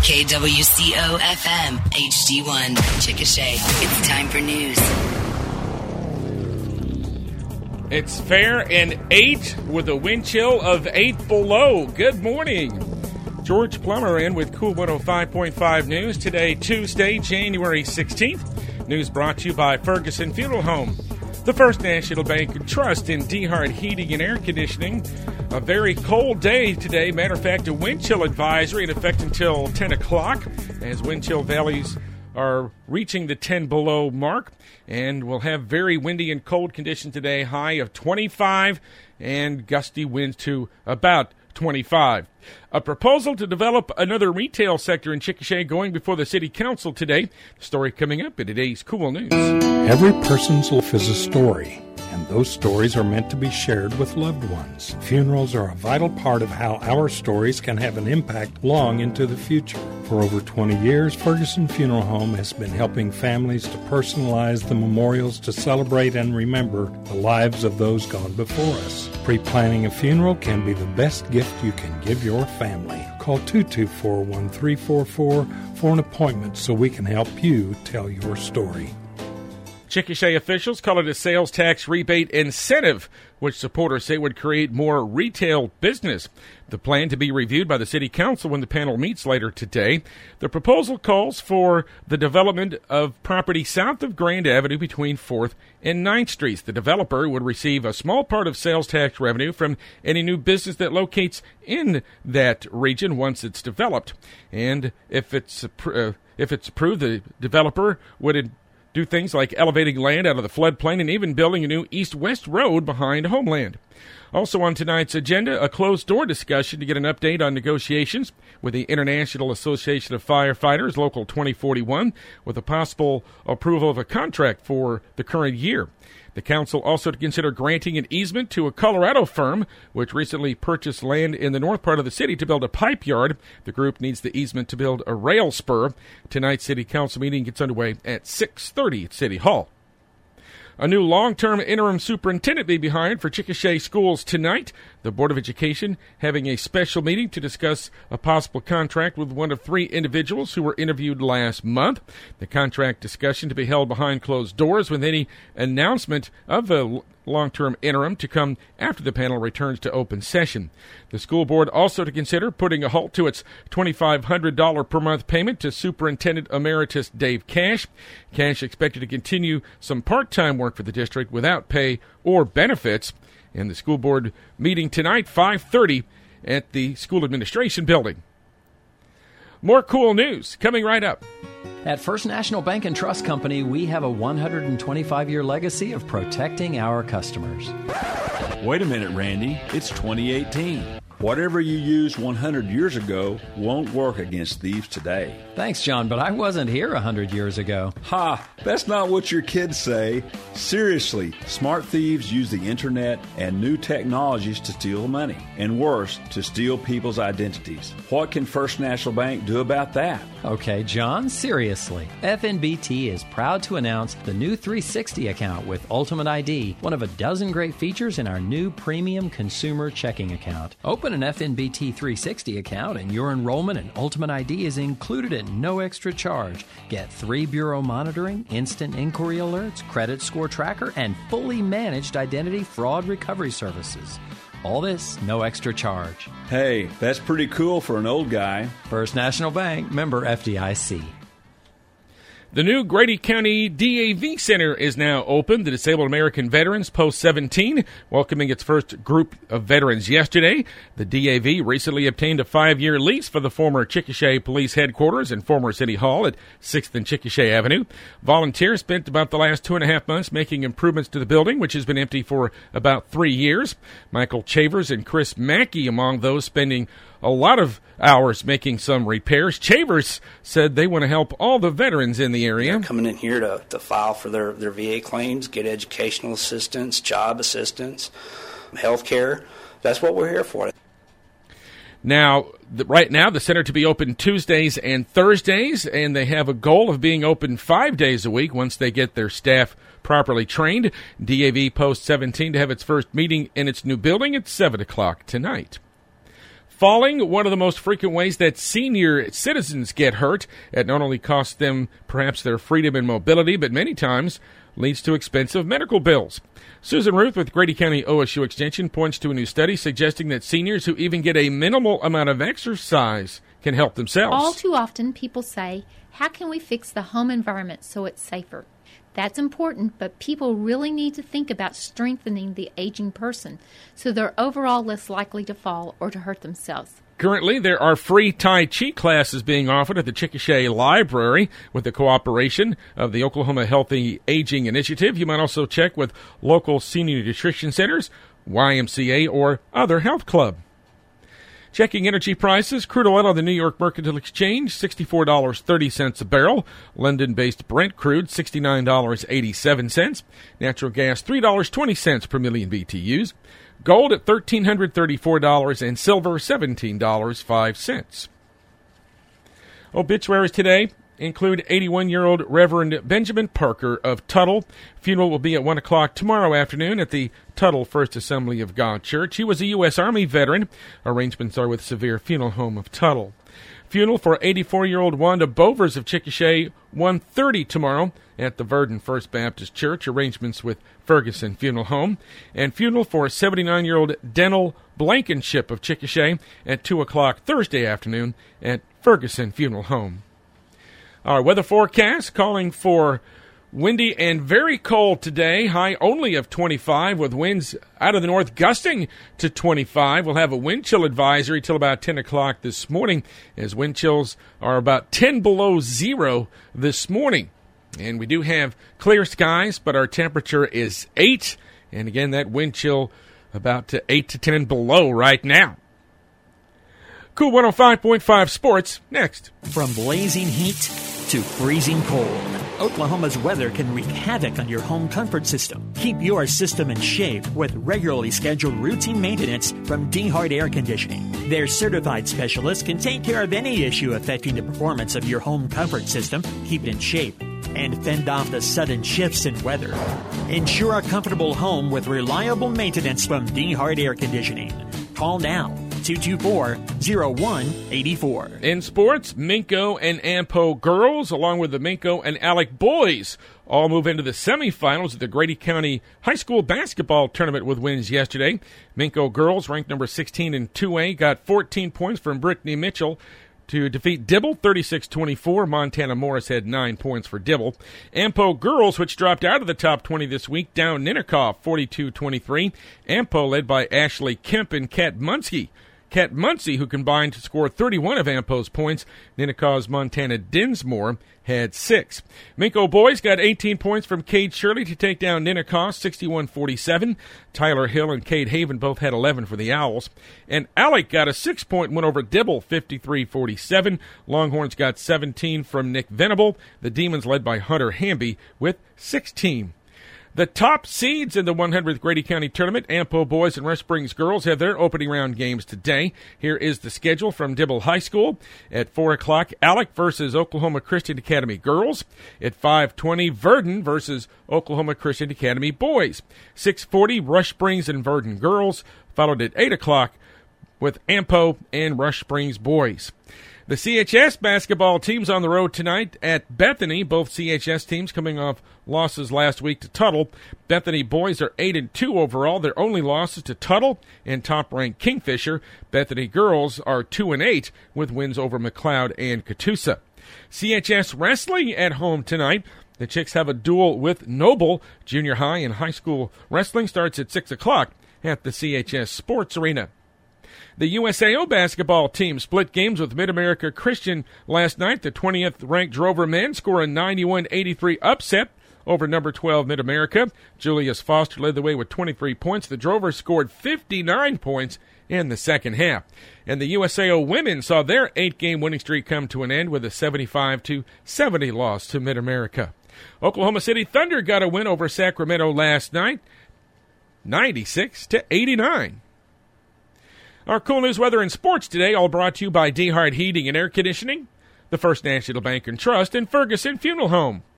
KWCO-FM, HD1, Chickasha. It's time for news. It's fair and 8 with a wind chill of 8 below. Good morning. George Plummer in with Cool 105.5 News. Today, Tuesday, January 16th. News brought to you by Ferguson Funeral Home, the First National Bank and Trust in DeHart Heating and Air Conditioning. A very cold day today. Matter of fact, a wind chill advisory in effect until 10 o'clock as wind chill valleys are reaching the 10 below mark. And we'll have very windy and cold conditions today, high of 25 and gusty winds to about 25. A proposal to develop another retail sector in Chickasha going before the City Council today. The story coming up in today's Cool News. Every person's life is a story, and those stories are meant to be shared with loved ones. Funerals are a vital part of how our stories can have an impact long into the future. For over 20 years, Ferguson Funeral Home has been helping families to personalize the memorials to celebrate and remember the lives of those gone before us. Pre-planning a funeral can be the best gift you can give your family. Call 224-1344 for an appointment so we can help you tell your story. Chickasha officials call it a sales tax rebate incentive, which supporters say would create more retail business. The plan to be reviewed by the City Council when the panel meets later today. The proposal calls for the development of property south of Grand Avenue between 4th and 9th Streets. The developer would receive a small part of sales tax revenue from any new business that locates in that region once it's developed. And if it's approved, the developer would do things like elevating land out of the floodplain and even building a new east-west road behind Homeland. Also on tonight's agenda, a closed-door discussion to get an update on negotiations with the International Association of Firefighters, Local 2041, with a possible approval of a contract for the current year. The council also to consider granting an easement to a Colorado firm, which recently purchased land in the north part of the city to build a pipe yard. The group needs the easement to build a rail spur. Tonight's city council meeting gets underway at 6:30 at City Hall. A new long-term interim superintendent may be hired for Chickasha schools tonight. The Board of Education having a special meeting to discuss a possible contract with one of 3 individuals who were interviewed last month. The contract discussion to be held behind closed doors with any announcement of the long-term interim to come after the panel returns to open session. The school board also to consider putting a halt to its $2,500 per month payment to Superintendent Emeritus Dave Cash. Cash expected to continue some part-time work for the district without pay or benefits. And the school board meeting tonight, 5:30 at the school administration building. More cool news coming right up. At First National Bank and Trust Company, we have a 125-year legacy of protecting our customers. Wait a minute, Randy. It's 2018. Whatever you used 100 years ago won't work against thieves today. Thanks, John, but I wasn't here 100 years ago. Ha! That's not what your kids say. Seriously, smart thieves use the internet and new technologies to steal money. And worse, to steal people's identities. What can First National Bank do about that? Okay, John, seriously. FNBT is proud to announce the new 360 account with Ultimate ID, one of a dozen great features in our new premium consumer checking account. Open an FNBT 360 account and your enrollment in Ultimate ID is included at no extra charge. Get 3 bureau monitoring, instant inquiry alerts, credit score tracker, and fully managed identity fraud recovery services. All this, no extra charge. Hey, that's pretty cool for an old guy. First National Bank, member FDIC. The new Grady County DAV Center is now open. The Disabled American Veterans Post 17, welcoming its first group of veterans yesterday. The DAV recently obtained a 5-year lease for the former Chickasha Police Headquarters and former City Hall at 6th and Chickasha Avenue. Volunteers spent about the last 2.5 months making improvements to the building, which has been empty for about 3 years. Michael Chavers and Chris Mackey among those spending a lot of hours making some repairs. Chavers said they want to help all the veterans in the area. They're coming in here to file for their VA claims, get educational assistance, job assistance, health care. That's what we're here for. Now, right now, the center to be open Tuesdays and Thursdays, and they have a goal of being open 5 days a week once they get their staff properly trained. DAV Post 17 to have its first meeting in its new building at 7 o'clock tonight. falling, one of the most frequent ways that senior citizens get hurt. It not only costs them perhaps their freedom and mobility, but many times leads to expensive medical bills. Susan Ruth with Grady County OSU Extension points to a new study suggesting that seniors who even get a minimal amount of exercise can help themselves. All too often, people say, how can we fix the home environment so it's safer? That's important, but people really need to think about strengthening the aging person so they're overall less likely to fall or to hurt themselves. Currently, there are free Tai Chi classes being offered at the Chickasha Library with the cooperation of the Oklahoma Healthy Aging Initiative. You might also check with local senior nutrition centers, YMCA, or other health club. Checking energy prices, crude oil on the New York Mercantile Exchange, $64.30 a barrel. London-based Brent crude, $69.87. Natural gas, $3.20 per million BTUs. Gold at $1,334 and silver, $17.05. Obituaries today include 81-year-old Reverend Benjamin Parker of Tuttle. Funeral will be at 1 o'clock tomorrow afternoon at the Tuttle First Assembly of God Church. He was a U.S. Army veteran. Arrangements are with Sevier Funeral Home of Tuttle. Funeral for 84-year-old Wanda Bovers of Chickasha, 1:30 tomorrow at the Verdon First Baptist Church. Arrangements with Ferguson Funeral Home. And funeral for 79-year-old Dental Blankenship of Chickasha at 2 o'clock Thursday afternoon at Ferguson Funeral Home. Our weather forecast calling for windy and very cold today. High only of 25 with winds out of the north gusting to 25. We'll have a wind chill advisory till about 10 o'clock this morning as wind chills are about 10 below zero this morning. And we do have clear skies, but our temperature is 8. And again, that wind chill about to 8 to 10 below right now. Cool 105.5 Sports next. From blazing heat to freezing cold, Oklahoma's weather can wreak havoc on your home comfort system. Keep your system in shape with regularly scheduled routine maintenance from DeHart Air Conditioning. Their certified specialists can take care of any issue affecting the performance of your home comfort system, keep it in shape, and fend off the sudden shifts in weather. Ensure a comfortable home with reliable maintenance from DeHart Air Conditioning. Call now. 224-0184. In sports, Minco and Ampo girls, along with the Minco and Alec boys, all move into the semifinals of the Grady County High School basketball tournament with wins yesterday. Minco girls, ranked number 16 in 2A, got 14 points from Brittany Mitchell to defeat Dibble 36-24. Montana Morris had 9 points for Dibble. Ampo girls, which dropped out of the top 20 this week, down Ninnekah 42-23. Ampo led by Ashley Kemp and Kat Muncie. Kat Muncie, who combined to score 31 of Ampo's points. Ninnekah's Montana Dinsmore had 6. Minco boys got 18 points from Cade Shirley to take down Ninnekah 61-47. Tyler Hill and Cade Haven both had 11 for the Owls. And Alec got a 6-point win over Dibble 53-47. Longhorns got 17 from Nick Venable. The Demons led by Hunter Hamby with 16. The top seeds in the 100th Grady County Tournament, Ampo boys and West Springs girls, have their opening round games today. Here is the schedule from Dibble High School. At 4 o'clock, Alec versus Oklahoma Christian Academy girls. At 5:20, Verdon versus Oklahoma Christian Academy boys. 6:40, Rush Springs and Verdon girls, followed at 8 o'clock with Ampo and Rush Springs boys. The CHS basketball team's on the road tonight at Bethany. Both CHS teams coming off losses last week to Tuttle. Bethany boys are 8-2 overall. Their only losses to Tuttle and top-ranked Kingfisher. Bethany girls are 2-8 with wins over McLeod and Catoosa. CHS wrestling at home tonight. The Chicks have a duel with Noble. Junior high and high school wrestling starts at 6 o'clock at the CHS Sports Arena. The USAO basketball team split games with Mid-America Christian last night. The 20th ranked Drover men score a 91-83 upset over number 12 Mid-America. Julius Foster led the way with 23 points. The Drovers scored 59 points in the second half. And the USAO women saw their 8-game winning streak come to an end with a 75-70 loss to Mid-America. Oklahoma City Thunder got a win over Sacramento last night, 96-89. Our cool news, weather, and sports today, all brought to you by DeHart Heating and Air Conditioning, the First National Bank and Trust, and Ferguson Funeral Home.